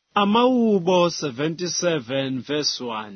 Amawubo 77 verse 1.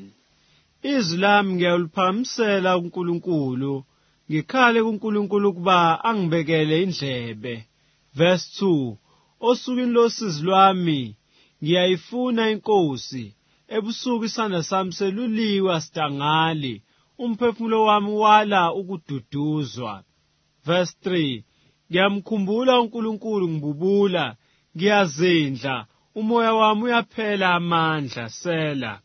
Izwi lami ngiyaliphakamisela kuNkulunkulu, ngikhale kuNkulunkulu ukuba angibekele indlebe. Verse 2. Osukwini losizi lwami ngiyayifuna iNkosi, ebusuku isandla sami seluliwe asidangali, umphefumulo wami wala ukududuzwa. Verse 3. Ngiyamkhumbula uNkulunkulu ngibubula, ngiyazindla, umoya wami uyaphela amandla. Sela.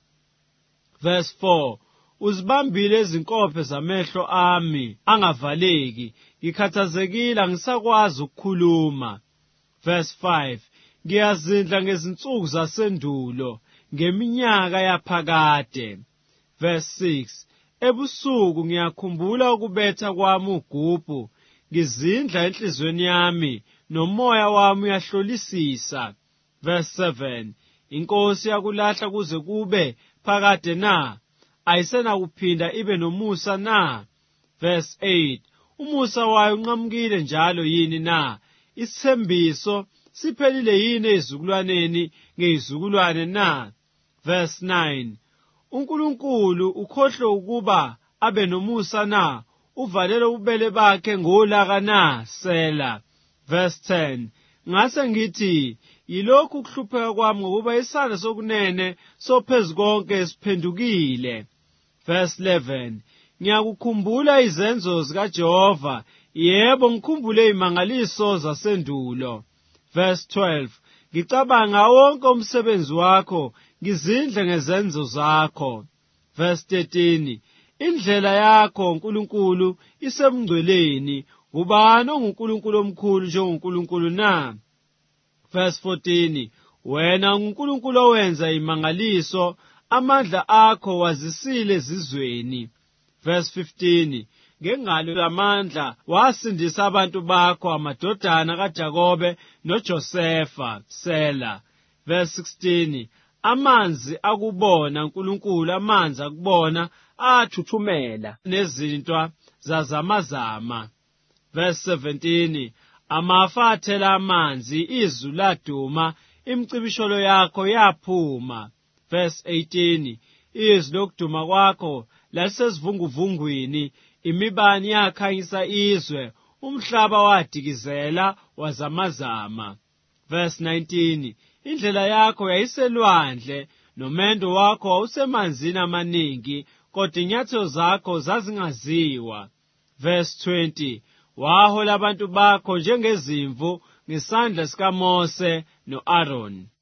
Verse 4. Uzibambile izinkophe zamehlo ami angavaleki, ngikhathazekile angisakwazi ukukhuluma. Verse 5. Ngiyazindla ngezinsuku zasendulo, ngeminyaka yaphakade. Verse 6. Ebusuku ngiyakhumbula ukubetha kwami ugubhu, ngizindla enhliziyweni yami, nomoya wami uyahlolisisa. Verse 7. Inkosi yakulahla kuze kube phakade na? Ayisenakuphinda ibe nomusa na? Verse 8. Umusa wayo unqamukile njalo yini na? Isithembiso siphelile yini ezizukulwaneni ngezizukulwane na? Verse 9. uNkulunkulu ukhohlwe ukuba abe nomusa na? Uvalele ububele bakhe ngolaka na? Sela. Verse 10. Ngase ngithi, yilokhu ukuhlupheka kwami ngokuba isandla sokunene soPhezukonke siphendukile. Verse 11. Ngiyakukhumbula izenzo zikaJehova, yebo ngikhumbule izimangaliso zasendulo. Verse 12. Ngicabanga wonke umsebenzi wakho, ngizindle ngezenzo zakho. Verse 13. Indlela yakho, Nkulunkulu, isemngcweleni. Ubani onguNkulunkulu omkhulu njengoNkulunkulu na? Verse 14. Wena uNkulunkulu owenza imangaliso, amandla akho wazisile ezizweni. Verse 15. Ngengalo lamandla wasindisa abantu bakho, amadodana kaJakobe noJosefa. Sela. Verse 16. Amanzi akubona, Nkulunkulu, amanzi akubona athuthumela, nezinto zazamazama. Verse 17. Amafa athela amanzi, izulu laduma, imicibisholo yakho yaphuma. Verse 18. Izwi lokuduma kwakho lasezivunguvungwini, imibani yakhanyisa izwe, umhlaba wadikizela wazamazama. Verse 19. Indlela yakho yayiselwandle, nomendo wakho wawusemanzini amaningi, kodwa inyathelo zakho zazingaziwa. Verse 20. Wahola abantu bakho njengezimvu ngesandla sikaMose no-Aroni.